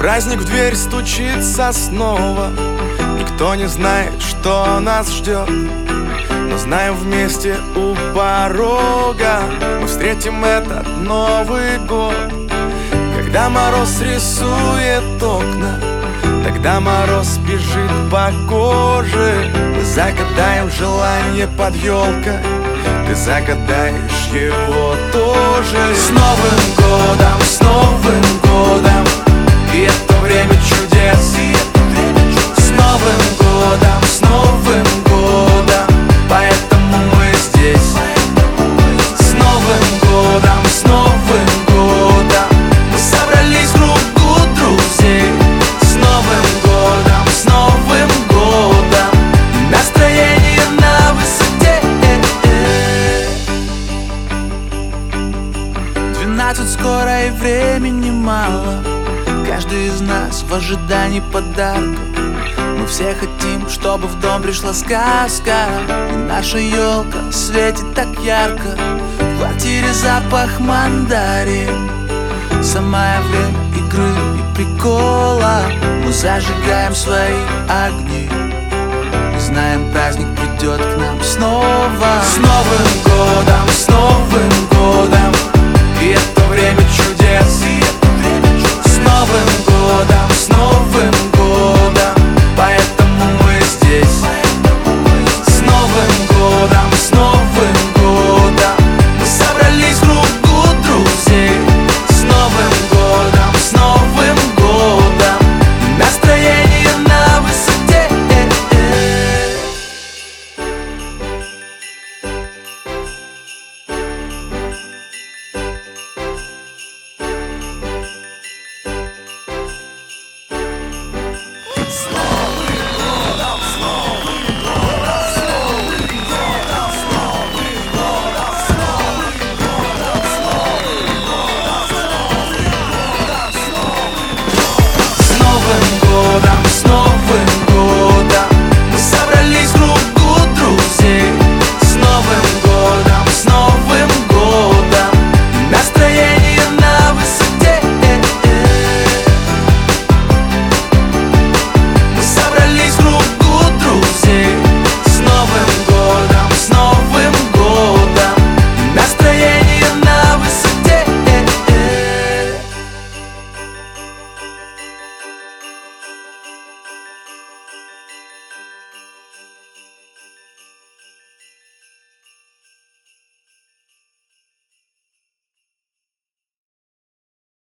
Праздник в дверь стучится снова. Никто не знает, что нас ждет, но знаем, вместе у порога мы встретим этот Новый год. Когда мороз рисует окна, тогда мороз бежит по коже. Мы загадаем желание под елкой, ты загадаешь его тоже. С Новым годом, с Новым годом, и это время чудес. С Новым годом, с Новым годом, поэтому мы здесь. С Новым годом, с Новым годом, мы собрались в кругу друзей. С Новым годом, с Новым годом, настроение на высоте. 12 скоро и времени мало. Каждый из нас в ожидании подарка. Мы все хотим, чтобы в дом пришла сказка, и наша елка светит так ярко. В квартире запах мандарин. Самое время игры и прикола. Мы зажигаем свои огни и знаем, праздник придет к нам снова. Снова